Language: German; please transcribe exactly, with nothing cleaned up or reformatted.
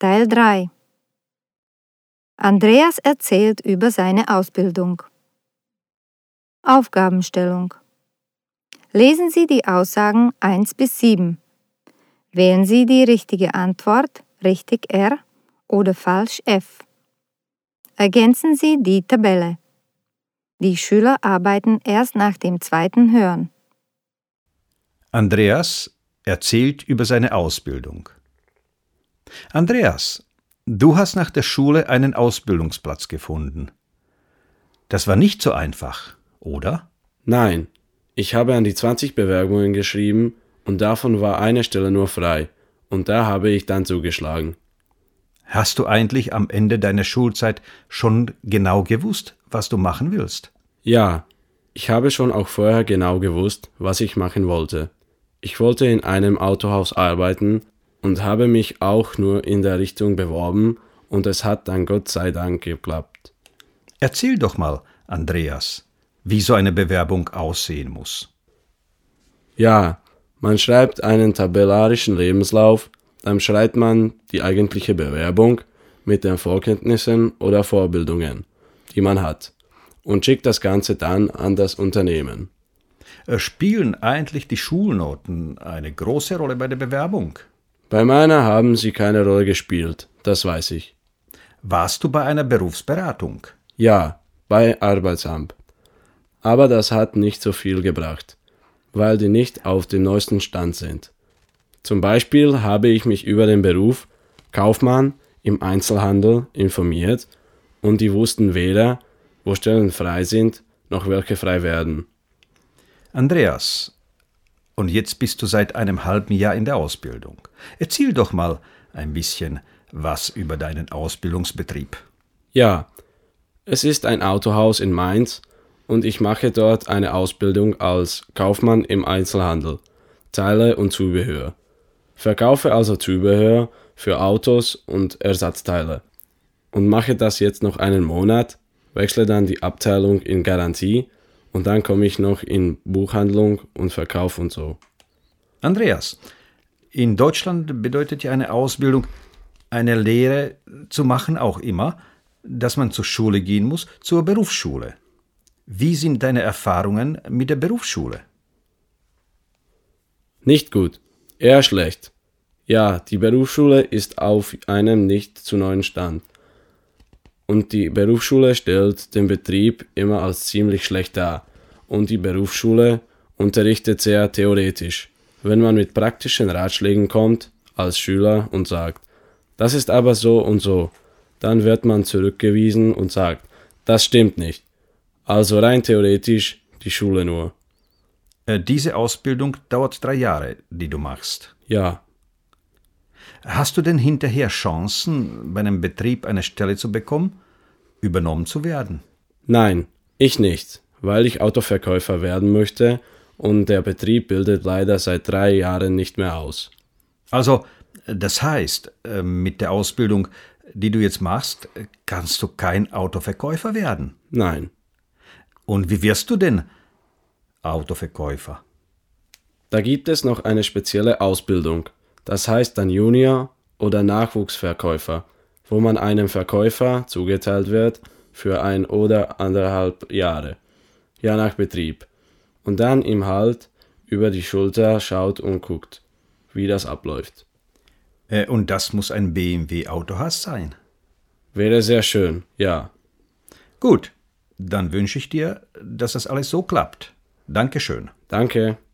Teil drei. Andreas erzählt über seine Ausbildung. Aufgabenstellung. Lesen Sie die Aussagen eins bis sieben. Wählen Sie die richtige Antwort, richtig R oder falsch F. Ergänzen Sie die Tabelle. Die Schüler arbeiten erst nach dem zweiten Hören. Andreas erzählt über seine Ausbildung. Andreas, du hast nach der Schule einen Ausbildungsplatz gefunden. Das war nicht so einfach, oder? Nein, ich habe an die zwanzig Bewerbungen geschrieben und davon war eine Stelle nur frei und da habe ich dann zugeschlagen. Hast du eigentlich am Ende deiner Schulzeit schon genau gewusst, was du machen willst? Ja, ich habe schon auch vorher genau gewusst, was ich machen wollte. Ich wollte in einem Autohaus arbeiten und habe mich auch nur in der Richtung beworben und es hat dann Gott sei Dank geklappt. Erzähl doch mal, Andreas, wie so eine Bewerbung aussehen muss. Ja, man schreibt einen tabellarischen Lebenslauf, dann schreibt man die eigentliche Bewerbung mit den Vorkenntnissen oder Vorbildungen, die man hat, und schickt das Ganze dann an das Unternehmen. Spielen eigentlich die Schulnoten eine große Rolle bei der Bewerbung? Bei meiner haben sie keine Rolle gespielt, das weiß ich. Warst du bei einer Berufsberatung? Ja, bei Arbeitsamt. Aber das hat nicht so viel gebracht, weil die nicht auf dem neuesten Stand sind. Zum Beispiel habe ich mich über den Beruf Kaufmann im Einzelhandel informiert und die wussten weder, wo Stellen frei sind, noch welche frei werden. Andreas, und jetzt bist du seit einem halben Jahr in der Ausbildung. Erzähl doch mal ein bisschen was über deinen Ausbildungsbetrieb. Ja, es ist ein Autohaus in Mainz und ich mache dort eine Ausbildung als Kaufmann im Einzelhandel, Teile und Zubehör. Verkaufe also Zubehör für Autos und Ersatzteile und mache das jetzt noch einen Monat, wechsle dann die Abteilung in Garantie und dann komme ich noch in Buchhandlung und Verkauf und so. Andreas, in Deutschland bedeutet ja eine Ausbildung, eine Lehre zu machen auch immer, dass man zur Schule gehen muss, zur Berufsschule. Wie sind deine Erfahrungen mit der Berufsschule? Nicht gut, eher schlecht. Ja, die Berufsschule ist auf einem nicht zu neuen Stand. Und die Berufsschule stellt den Betrieb immer als ziemlich schlecht dar. Und die Berufsschule unterrichtet sehr theoretisch. Wenn man mit praktischen Ratschlägen kommt, als Schüler, und sagt, das ist aber so und so, dann wird man zurückgewiesen und sagt, das stimmt nicht. Also rein theoretisch die Schule nur. Äh, diese Ausbildung dauert drei Jahre, die du machst. Ja. Hast du denn hinterher Chancen, bei einem Betrieb eine Stelle zu bekommen, übernommen zu werden? Nein, ich nicht, weil ich Autoverkäufer werden möchte und der Betrieb bildet leider seit drei Jahren nicht mehr aus. Also, das heißt, mit der Ausbildung, die du jetzt machst, kannst du kein Autoverkäufer werden? Nein. Und wie wirst du denn Autoverkäufer? Da gibt es noch eine spezielle Ausbildung. Das heißt dann Junior- oder Nachwuchsverkäufer, wo man einem Verkäufer zugeteilt wird für ein oder anderthalb Jahre, ja nach Betrieb, und dann ihm halt über die Schulter schaut und guckt, wie das abläuft. Äh, und das muss ein B M W-Autohaus sein? Wäre sehr schön, ja. Gut, dann wünsche ich dir, dass das alles so klappt. Dankeschön. Danke.